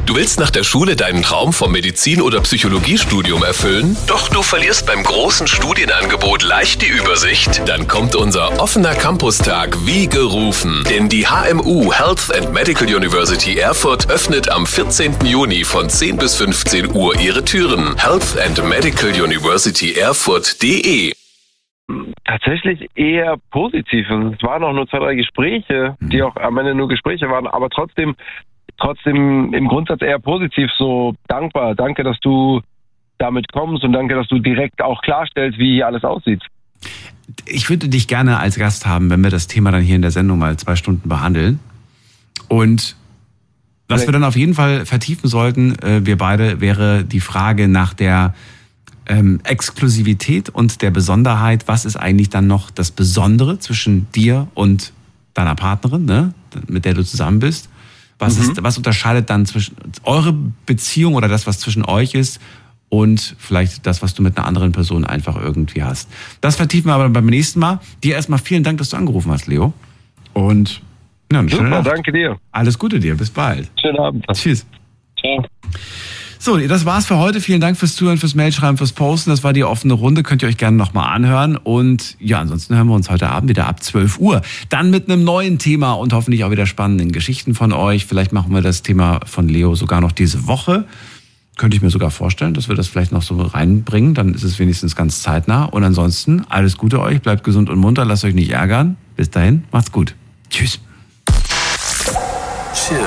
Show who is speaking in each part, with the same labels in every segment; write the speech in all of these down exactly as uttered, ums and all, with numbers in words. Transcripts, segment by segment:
Speaker 1: Du willst nach der Schule deinen Traum vom Medizin- oder Psychologiestudium erfüllen? Doch du verlierst beim großen Studienangebot leicht die Übersicht? Dann kommt unser offener Campustag wie gerufen. Denn die H M U Health and Medical University Erfurt öffnet am vierzehnten Juni von zehn bis fünfzehn Uhr ihre Türen. health and medical university erfurt punkt de.
Speaker 2: Tatsächlich eher positiv. Es waren auch nur zwei, drei Gespräche, die auch am Ende nur Gespräche waren, aber trotzdem Trotzdem im Grundsatz eher positiv, so dankbar. Danke, dass du damit kommst und danke, dass du direkt auch klarstellst, wie hier alles aussieht.
Speaker 3: Ich würde dich gerne als Gast haben, wenn wir das Thema dann hier in der Sendung mal zwei Stunden behandeln. Und was wir dann auf jeden Fall vertiefen sollten, wir beide, wäre die Frage nach der ähm, Exklusivität und der Besonderheit. Was ist eigentlich dann noch das Besondere zwischen dir und deiner Partnerin, ne, mit der du zusammen bist? Was, mhm. ist, was unterscheidet dann zwischen eure Beziehung oder das, was zwischen euch ist und vielleicht das, was du mit einer anderen Person einfach irgendwie hast? Das vertiefen wir aber beim nächsten Mal. Dir erstmal vielen Dank, dass du angerufen hast, Leo. Und ja, eine
Speaker 2: super, danke dir.
Speaker 3: Alles Gute dir, bis bald.
Speaker 2: Schönen Abend.
Speaker 3: Tschüss.
Speaker 2: Ciao.
Speaker 3: So, das war's für heute. Vielen Dank fürs Zuhören, fürs Mailschreiben, fürs Posten. Das war die offene Runde. Könnt ihr euch gerne nochmal anhören. Und ja, ansonsten hören wir uns heute Abend wieder ab zwölf Uhr. Dann mit einem neuen Thema und hoffentlich auch wieder spannenden Geschichten von euch. Vielleicht machen wir das Thema von Leo sogar noch diese Woche. Könnte ich mir sogar vorstellen, dass wir das vielleicht noch so reinbringen. Dann ist es wenigstens ganz zeitnah. Und ansonsten alles Gute euch. Bleibt gesund und munter. Lasst euch nicht ärgern. Bis dahin. Macht's gut. Tschüss.
Speaker 1: Chill.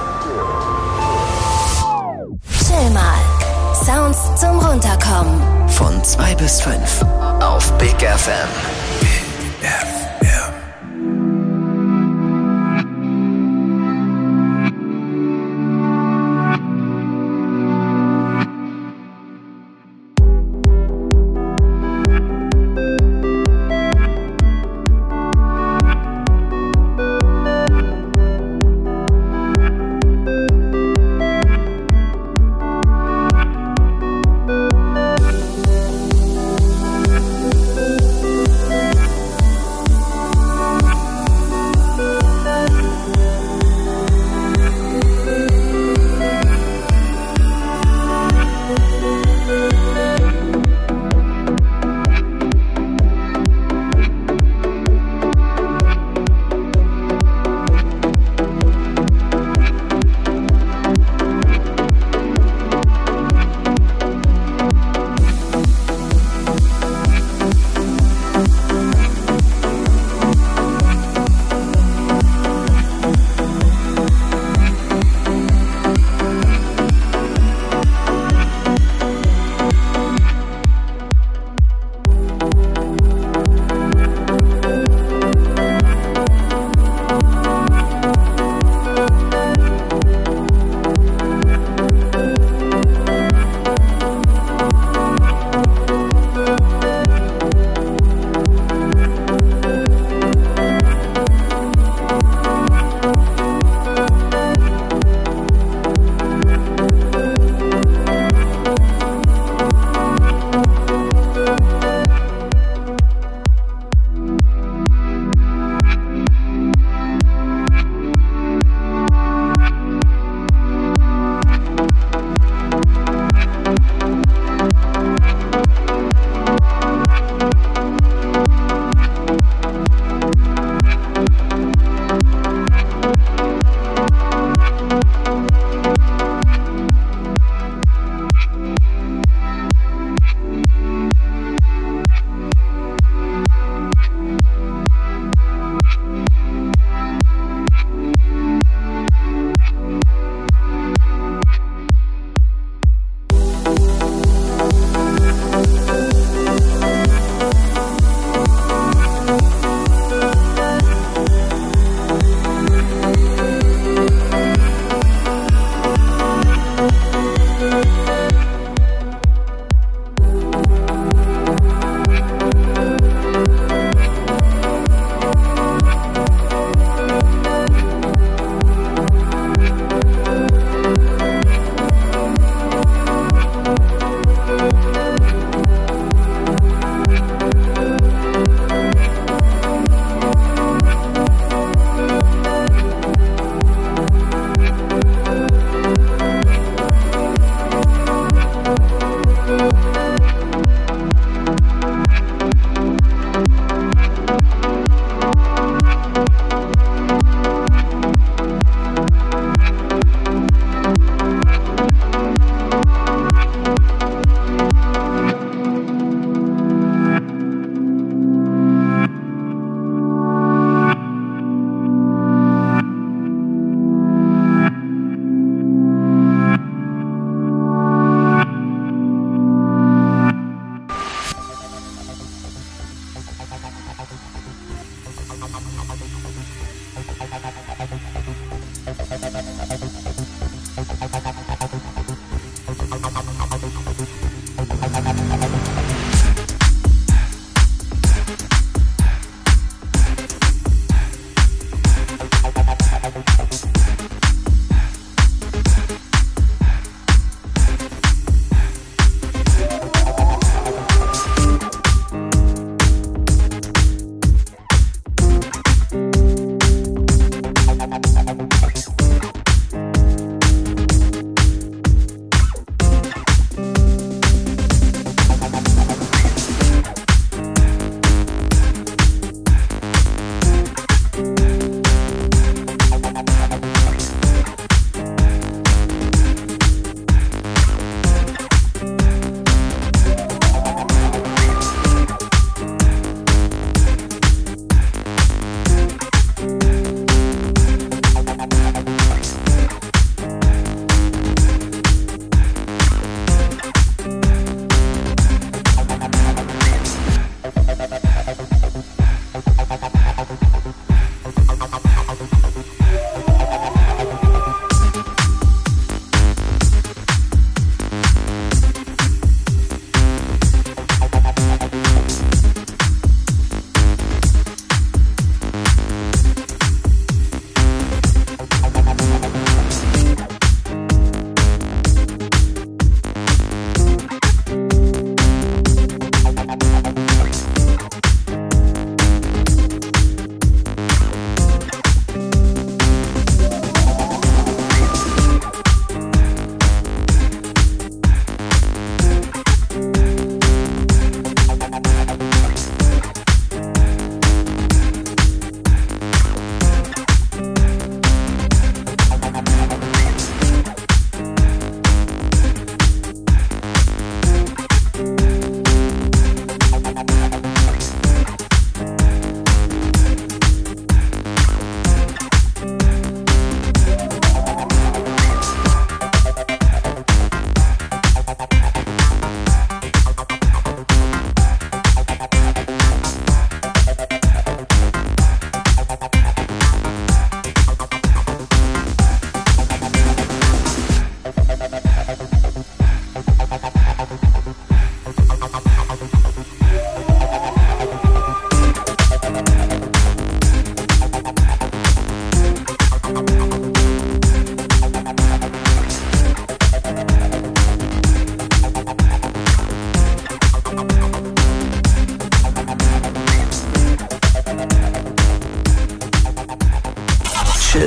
Speaker 4: Chill mal. Sounds zum Runterkommen.
Speaker 1: Von zwei bis fünf auf Big F M. Big F M.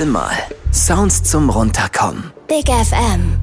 Speaker 5: Chill mal. Sounds zum Runterkommen.
Speaker 4: Big F M.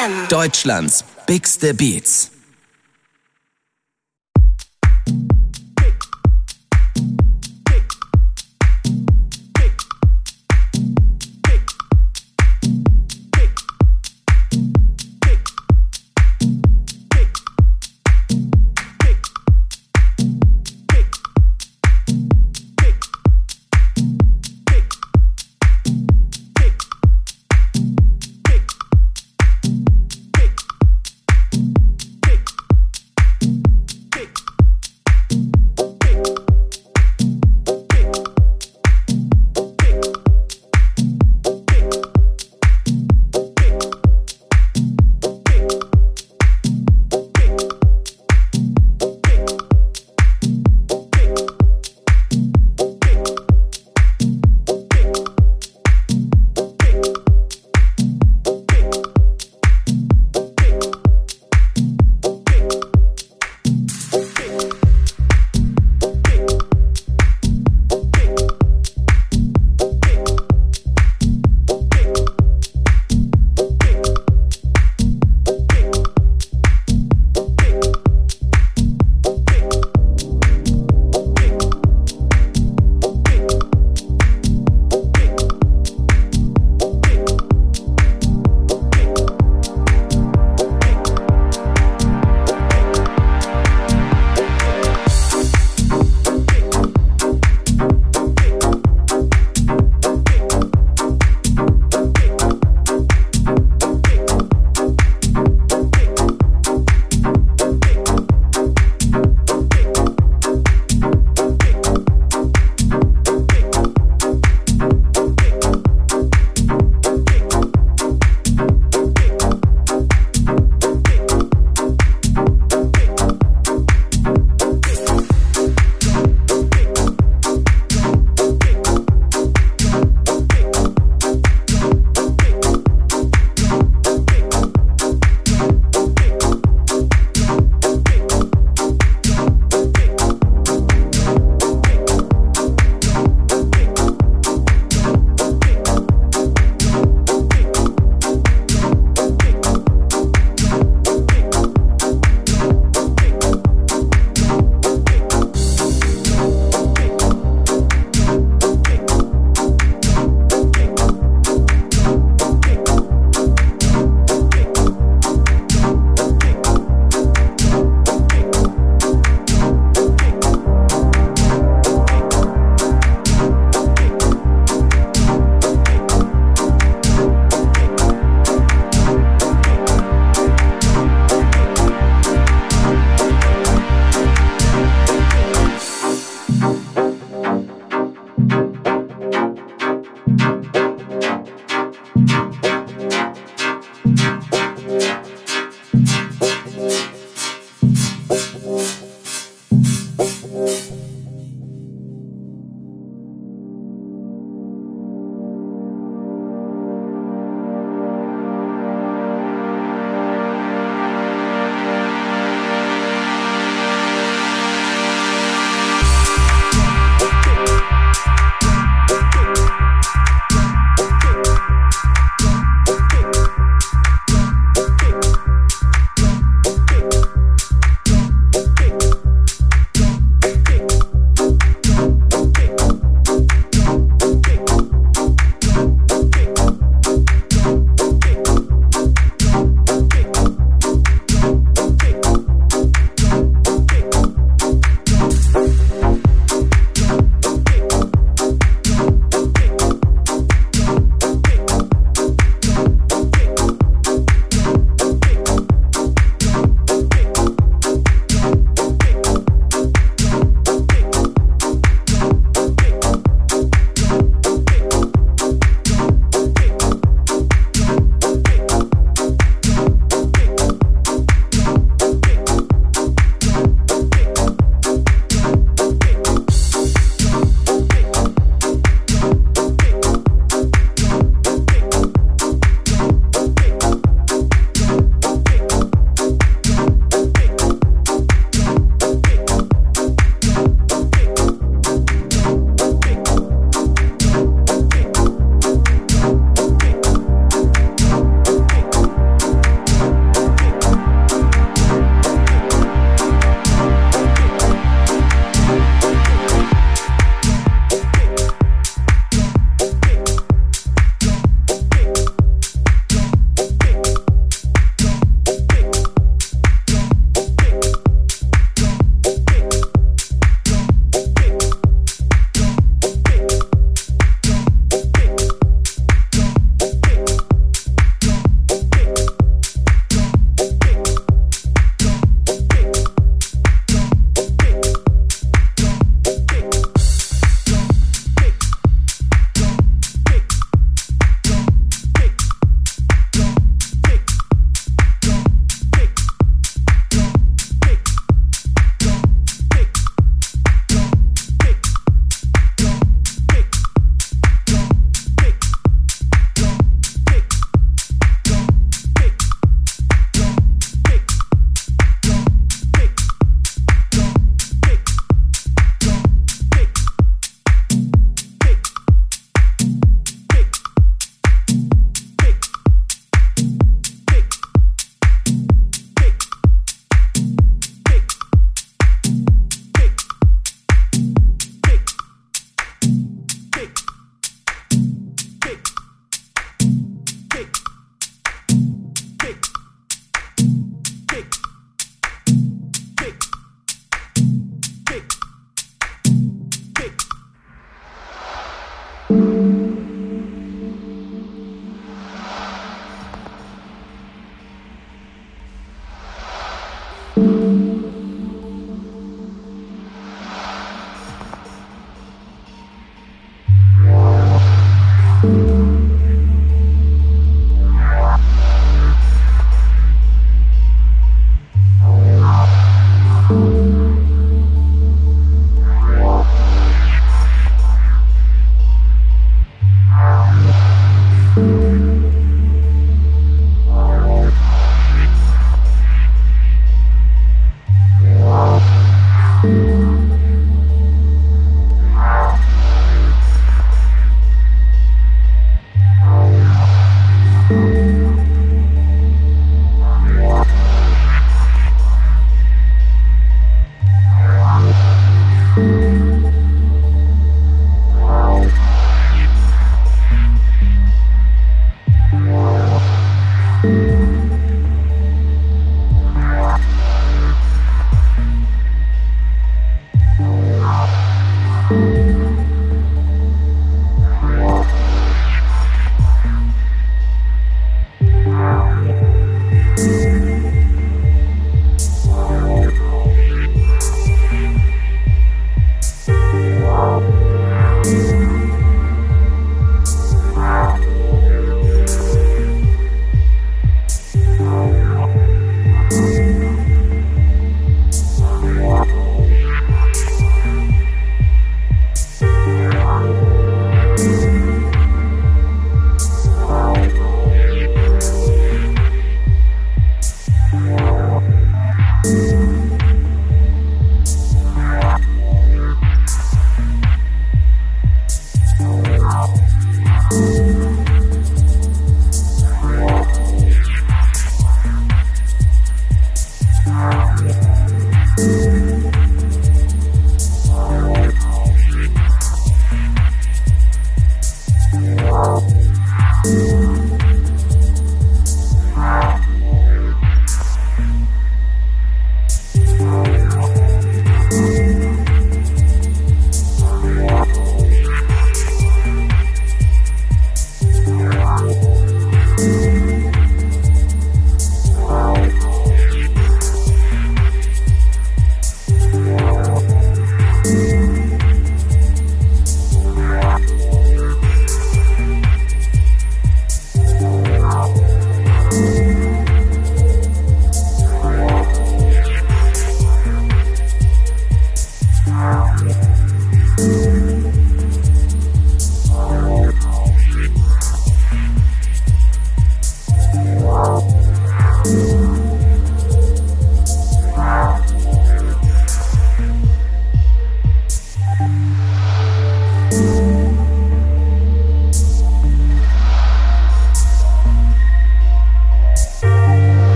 Speaker 4: M.
Speaker 5: Deutschlands bigste Beats.
Speaker 6: Pick.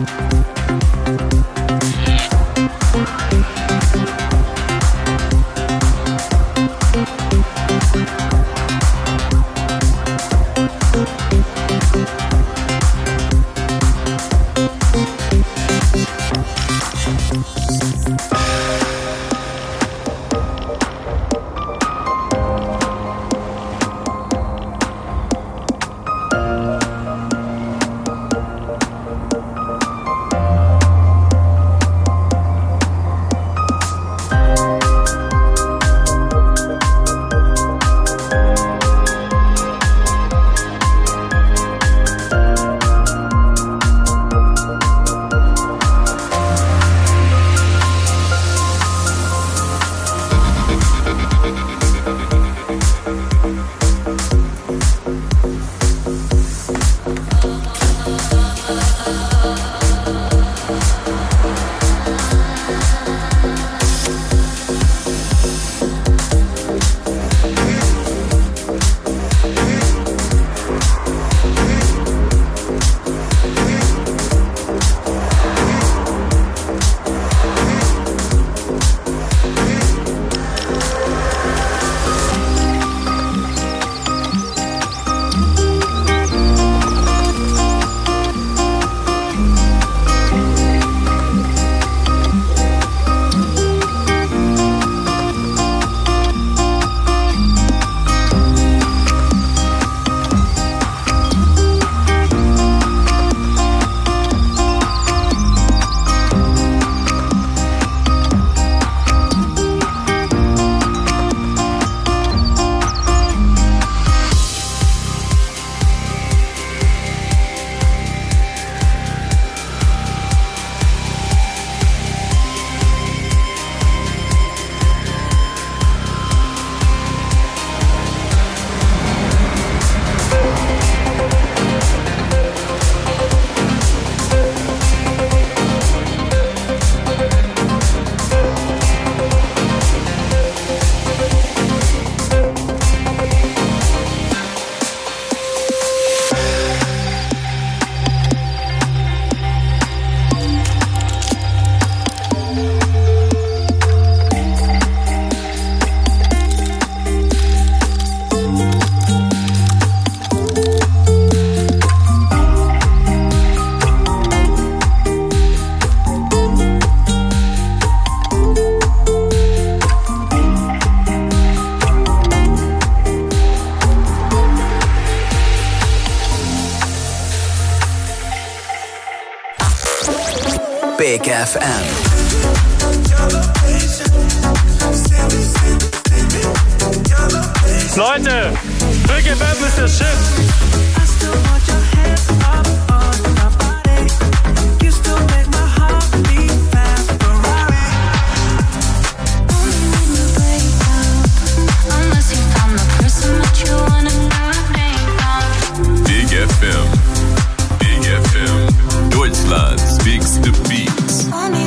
Speaker 5: Big F M.
Speaker 6: Leute, Big F M ist das Shit.
Speaker 1: Big F M. Big F M. Deutschland's Bigste Beats.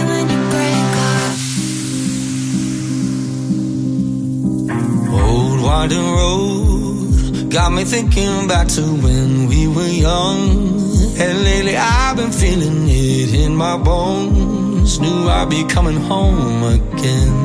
Speaker 7: Old winding road got me thinking back to when we were young. And lately I've been feeling it in my bones. Knew I'd be coming home again.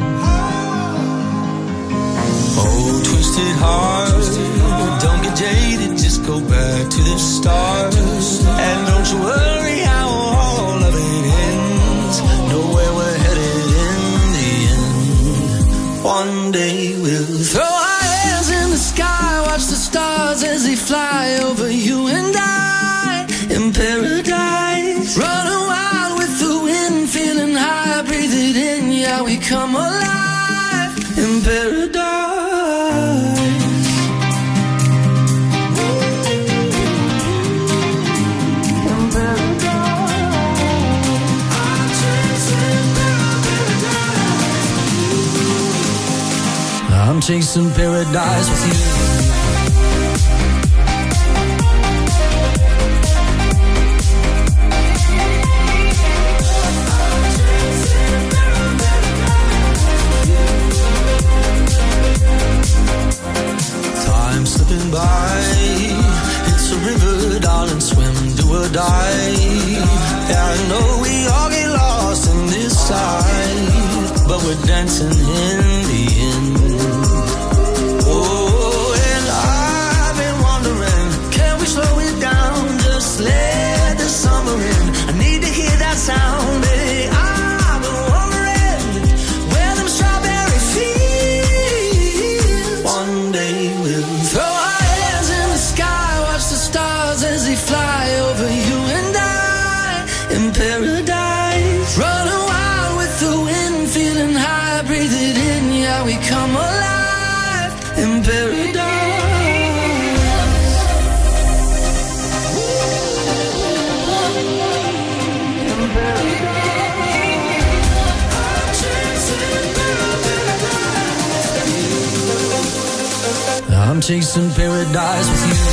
Speaker 7: Oh, twisted heart, don't get jaded, just go back to the start. And don't you worry how all of it ends. Know where we're headed in the end. One day we'll throw our hands in the sky, watch the stars as they fly over you and I. In paradise, running wild with the wind, feeling high, breathe it in, yeah, we come alive. In paradise. I'm chasing paradise with you. Time slipping by, it's a river, darling, swim, do or die. Yeah, I'm chasing paradise with you.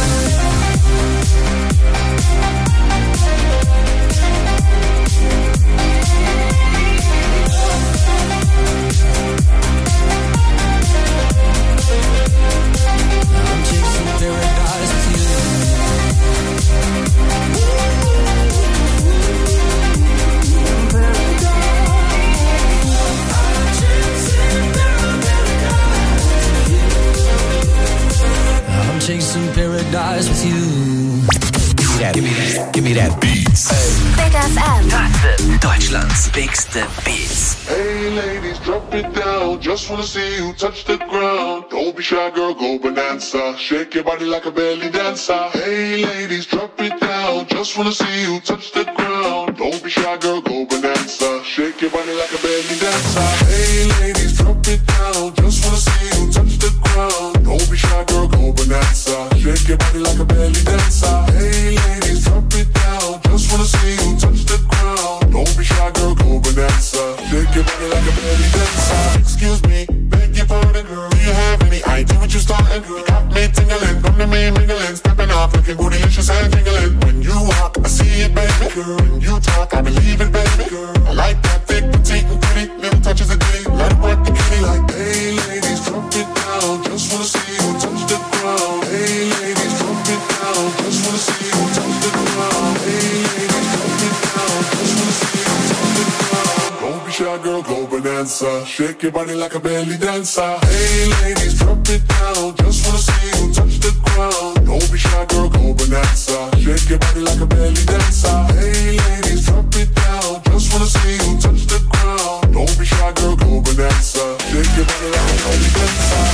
Speaker 7: Chasing paradise with you.
Speaker 5: Give me that, give me that, give me that Beats.
Speaker 4: Hey. Big F M.
Speaker 5: Deutschlands bigste Beats.
Speaker 8: Hey ladies, drop it down. Just wanna see you touch the ground. Don't be shy, girl, go bonanza. Shake your body like a belly dancer. Hey ladies, drop it down. Just wanna see you touch the ground. Don't be shy, girl, go bonanza. Shake your body like a belly dancer. Hey ladies, drop it down. Just wanna see you touch the ground. Don't be shy, girl, go bonanza. Shake your body like a belly dancer. Hey ladies, drop it down. Just wanna see you touch the ground. Don't be shy, girl, go bonanza. Shake your body like a belly dancer. Excuse me, beg your pardon, girl. Do you have any idea what you starting? You got me tingling, come to me mingling, stepping off, looking bootylicious and tingling. When you walk, I see it, baby girl. When you talk, I believe it, baby girl. I like that thick, petite, and pretty. Little touches of ditty, let it work the kitty. Like, hey ladies, drop it down. Just wanna see you touch the ground. Hey ladies, drop it down. Just wanna see you touch the ground. Hey ladies, drop it down. Just wanna see you touch the ground. Don't be shy, girl, go bonanza. Shake your body like a belly dancer. Hey ladies, drop it down. Just wanna see you touch the ground. Don't be shy, girl, go bonanza. Shake your body like a belly dancer. Hey ladies, drop it down. Just wanna see you touch the ground. Don't be shy, girl, go bonanza. Shake your body like a belly dancer.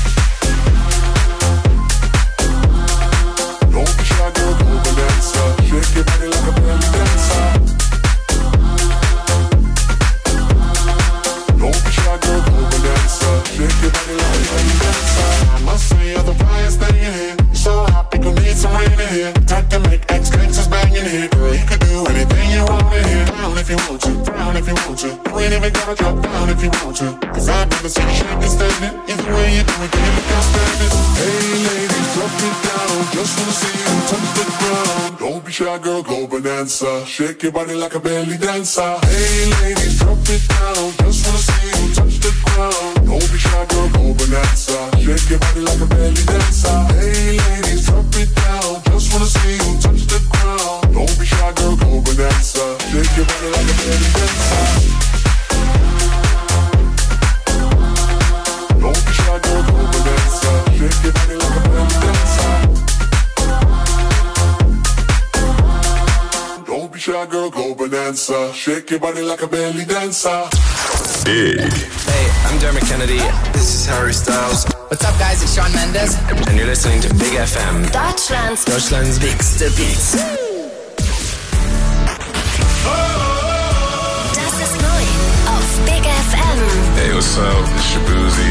Speaker 8: Don't be shy, girl, go bonanza. Shake your body like a belly dancer. Don't be shy, girl, go bonanza. Shake your body like a belly dancer. I must say you're the brightest thing in here. You're so hot, people need some rain in here. Time to make ex-gangsters bang in here. Girl, you could do anything you want in here. Down if you want to, down if you want to. You ain't even gotta drop down if you want to. Cause I've never seen you shaking standing. Either way you do it, can you look outstanding? Hey ladies, drop it down. Just wanna see you touch the ground. Don't be shy, girl, go bonanza. Shake your body like a belly dancer. Hey ladies, drop it down. Just wanna see you touch the ground. Don't be shy, girl, go bonanza. Shake your body like a belly dancer. Hey ladies, drop it down. Just wanna see you touch the ground. Don't be shy, girl, go bonanza. Shake your body like a belly dancer. Don't be shy, girl, go bonanza. Shake your body like a belly dancer. Don't be shy, girl, go bonanza. Shake your body like a belly dancer.
Speaker 1: Big.
Speaker 5: Hey, I'm Dermot Kennedy. This is Harry Styles.
Speaker 9: What's up, guys? It's Shawn Mendes.
Speaker 5: And you're listening to Big F M.
Speaker 4: Deutschlands.
Speaker 5: Deutschlands bigste Beats.
Speaker 4: Das ist neu auf Big F M.
Speaker 1: Hey, what's up? It's Shabuzi.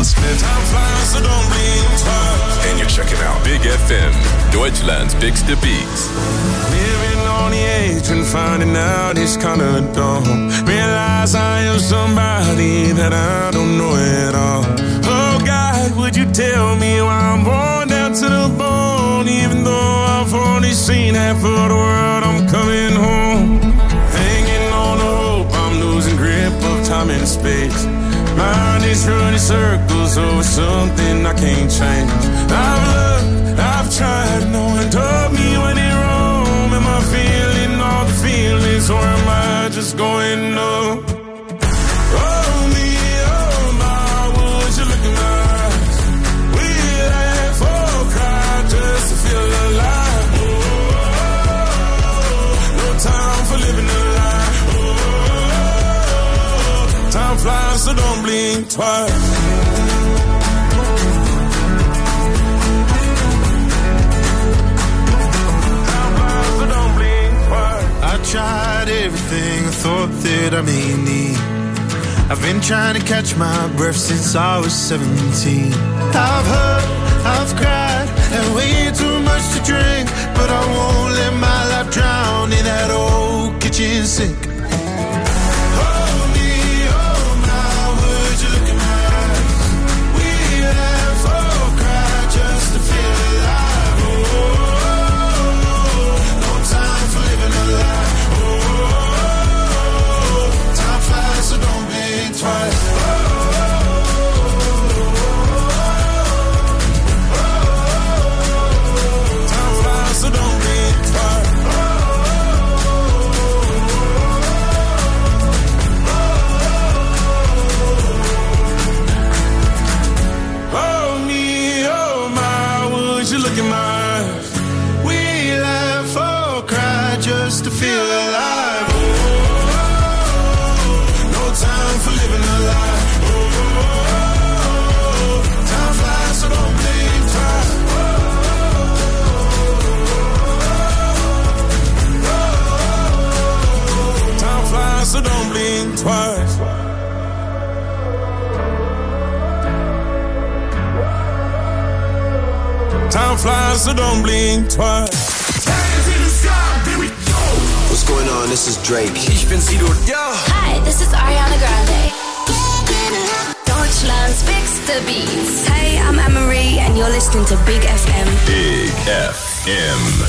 Speaker 1: And you're checking out Big F M, Deutschland's bigste Beats.
Speaker 6: Living on the edge and finding out it's kinda dumb. Realize I am somebody that I don't know at all. Oh God, would you tell me why I'm born down to the bone? Even though I've only seen half of the world, I'm coming home. Hanging on the hope, I'm losing grip of time and space. Mind is running circles over something I can't change. I've looked, I've tried, no one told me when it wrong. Am I feeling all the feelings, or am I just going numb? Oh me, oh my, would you look in my eyes? We laugh or cry just to feel alive. Oh, no time for living a lie. Oh, time flies, so don't blink twice.
Speaker 10: I tried everything I thought that I may need. I've been trying to catch my breath since I was seventeen. I've hurt, I've cried, and way too much to drink, but I won't let my life drown in that old kitchen sink.
Speaker 6: feel alive. Oh, no time for living a lie. Oh, time flies, so don't think twice. Time flies, so don't blink twice. Time flies, so don't blink twice. Hands in the sky, here we go.
Speaker 5: What's going on? This is Drake. Ich bin Sido. Yeah.
Speaker 4: Hi, this is Ariana Grande. Deutschland's bigste Beats. Hey, I'm Anne-Marie and you're listening to Big F M.
Speaker 1: Big F M.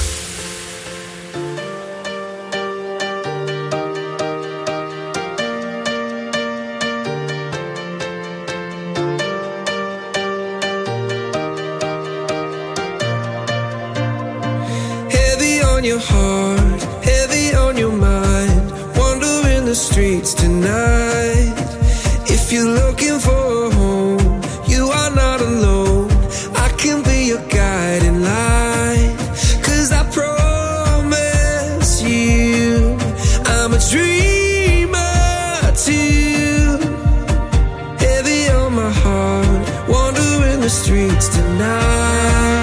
Speaker 7: Your heart, heavy on your mind, wandering the streets tonight. If you're looking for a home, you are not alone. I can be your guiding light, 'cause I promise you I'm a dreamer too. Heavy on my heart, wandering the streets tonight.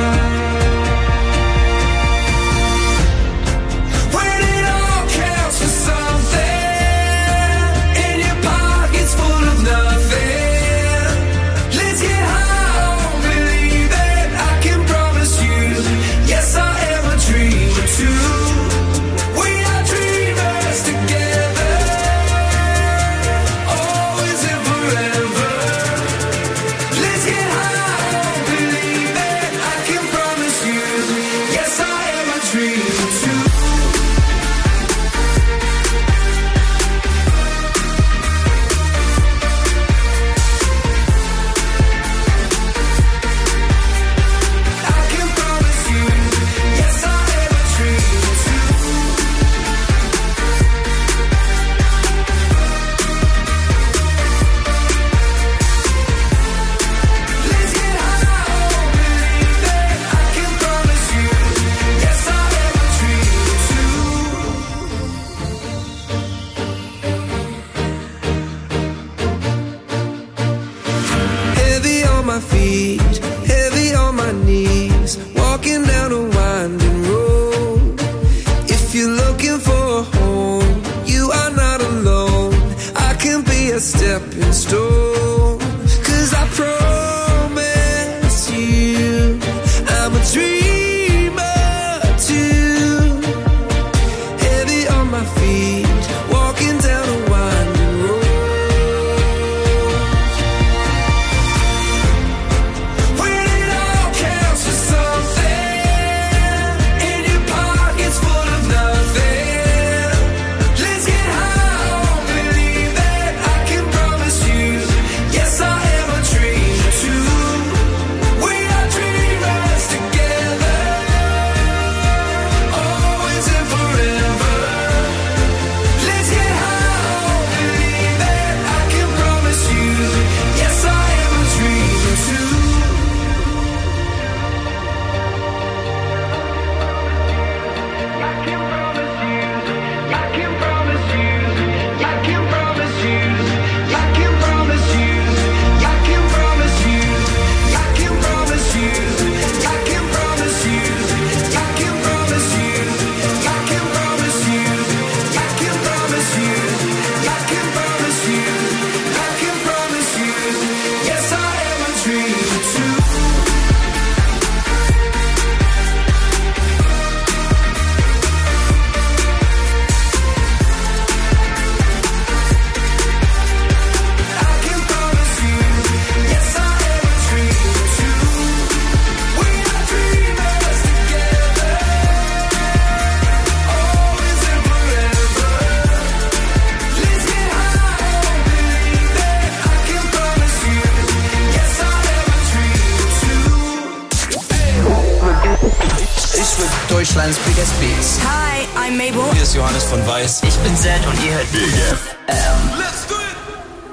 Speaker 9: Deutschlands biggest beats.
Speaker 4: Hi, I'm Mabel.
Speaker 9: Hier ist Johannes von Weiß.
Speaker 4: Ich bin Zed und ihr hört
Speaker 1: Big F
Speaker 4: M.
Speaker 6: Let's do it!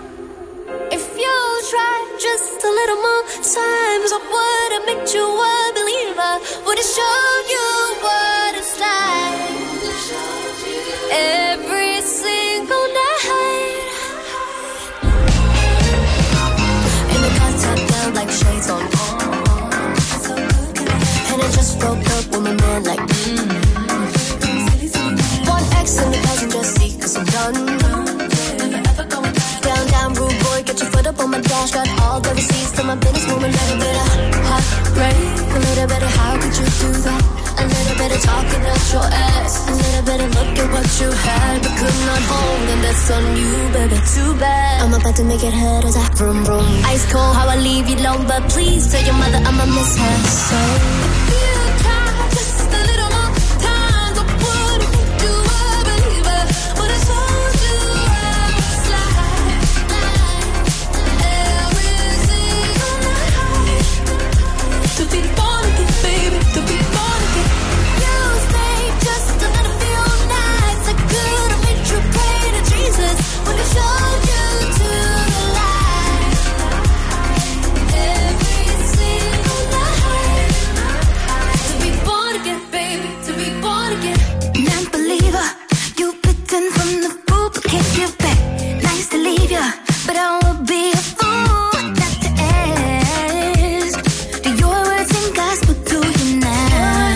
Speaker 11: If you try just a little more times, I would have made you a believer. Would have showed you what it's like. broke up with my man like mm. One X in the passenger seat cause I'm done. Down, down, rude boy, get your foot up on my dash. Got all the receipts to my business woman. Like a bit of heartbreak, a little bit of how could you do that? A little bit of talking out your ass, a little bit of look at what you had but could not hold, and that's on you, baby. Too bad. I'm about to make it hurt as I vroom vroom. Ice cold, how I leave you alone, but please tell your mother I'ma miss her so. If you try just a little more time, I wouldn't make you a believer. But I told you I was slide every single night. To be born again, baby, to be born again. You stayed just a little few nights. I could have made you pray to Jesus when I showed you to the light. Every single night. To be born again, baby, to be born again. Non-believer, you bitten from the fruit but can't give back. Nice to leave ya, but I would be a fool not to ask. Do your words and gospel to you now?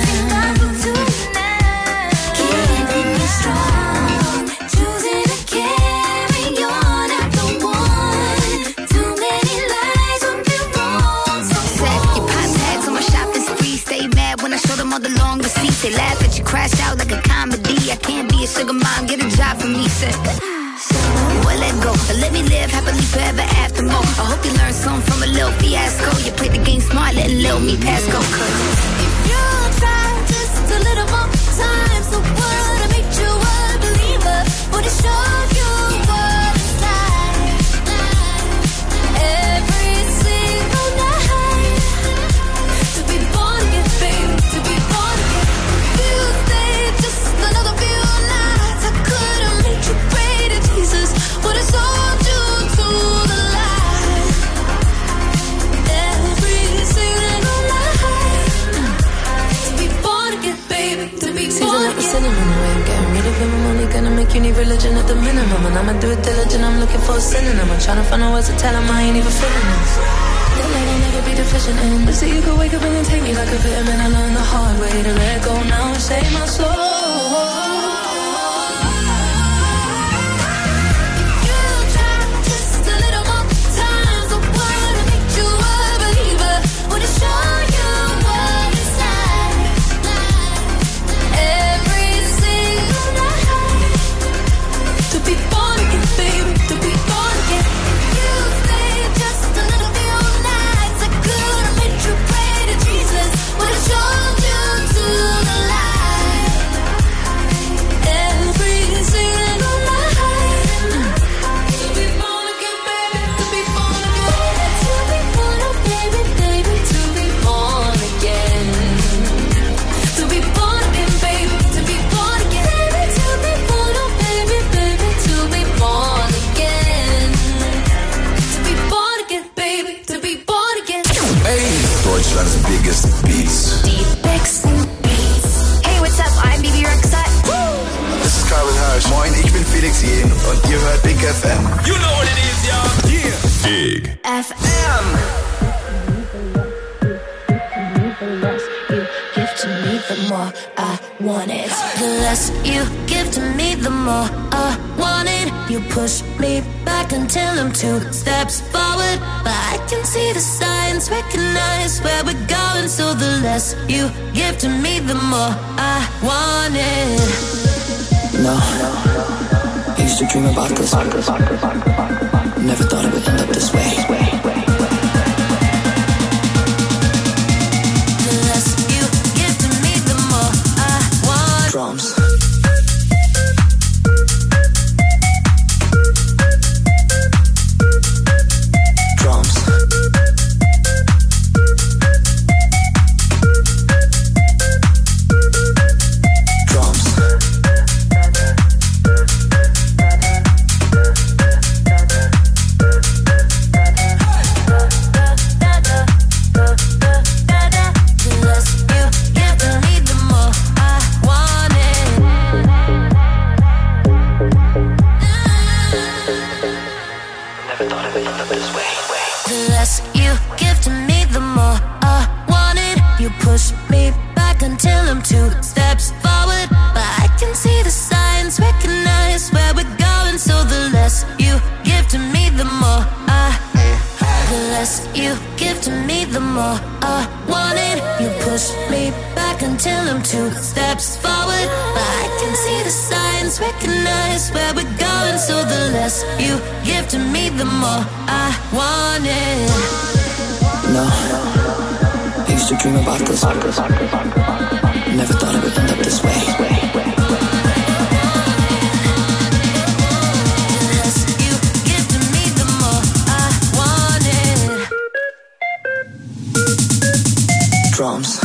Speaker 11: Keeping you strong, choosing to carry on after one. Too many lies on the wrong. So
Speaker 12: Set your pop tags on my shopping spree. Stay mad when I show them all the long receipts. They laugh at you, crash out like a comedy. I can't be a sugar mom, get a job for me. Said, well, let go, but let me live happily forever after more. I hope you learned something from a little fiasco. You played the game smart, letting little me pass go. Cause
Speaker 11: if you try just a little more time, so what I make you a believer. Would it show you what it's like? Every single night. To be born again, baby, to be born again. You stayed just another few nights. I could have made you pray to Jesus. Would have sold you to the light. Every single night. To be born again, baby, to be
Speaker 13: Season
Speaker 11: born
Speaker 13: up the
Speaker 11: again.
Speaker 13: cinnamon away. I'm getting rid of him. I'm only gonna make you need religion at the minimum. And I'ma do it diligent. I'm looking for a synonym. I'm trying to find a words to tell him I ain't even feeling this. That light I'll never be deficient in. But see, you could wake up and then take me like a vitamin. I learned the hard way to let go now and save my soul.
Speaker 11: You try just a little more time, so what I make you a believer. Would it show you what it's like? Every single night. To be born again, baby, to be born again. You stayed just a little few nights. I could have made you pray to Jesus. Would have showed you to the light. Every single night. To be born again, baby, to be born again. To be born again, baby, baby, to be born again. To be born again, baby, to be born again. Baby, to be born, oh baby, baby, to be born again. To be born again, baby, to be born again.
Speaker 5: Deutschland's biggest beats.
Speaker 11: Deep mixing beats.
Speaker 12: hey, what's up? I'm Bibi Rexha.
Speaker 5: Das ist Calvin Harris. Moin, ich bin Felix Jähn und ihr hört Big F M.
Speaker 1: You know what it is, y'all. Yeah. Big
Speaker 11: F
Speaker 5: M.
Speaker 11: give to me, the more I want it. The less you give to me, the more I want it. You push me back until I'm two steps forward, but I can see the signs, recognize where we're going. So the less you give to me, the more I want it.
Speaker 9: No, I used to dream about this. Never thought it would end up this way.
Speaker 11: The less you give to me, the more I want.
Speaker 9: Drums. Drums. Drums.
Speaker 13: them two steps forward, but I can see the signs, recognize where we're going. So the less you give to me, the more I want it.
Speaker 9: No, I used to dream about this. Never thought it would end up this way. Drums.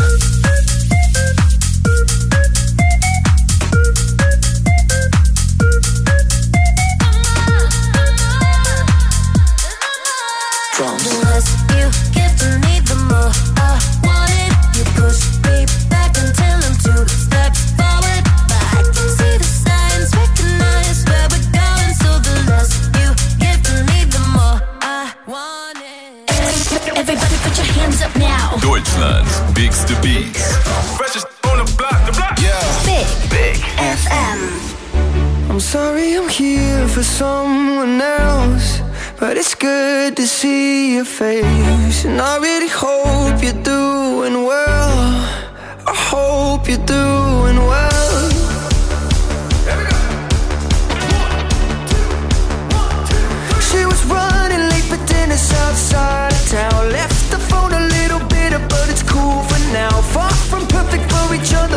Speaker 9: Drums.
Speaker 13: The less you give to me, the more I want it. You push me back until I'm two steps forward, but I can see the signs, recognize where we're going. So the less you give to me, the more I want it.
Speaker 11: Everybody put your hands up now.
Speaker 1: Deutschlands bigste Beats.
Speaker 6: Freshest on the block, the block.
Speaker 1: Yeah.
Speaker 11: Big,
Speaker 1: Big
Speaker 11: F M.
Speaker 14: I'm sorry I'm here for someone else, but it's good to see your face. And I really hope you're doing well. I hope you're doing well.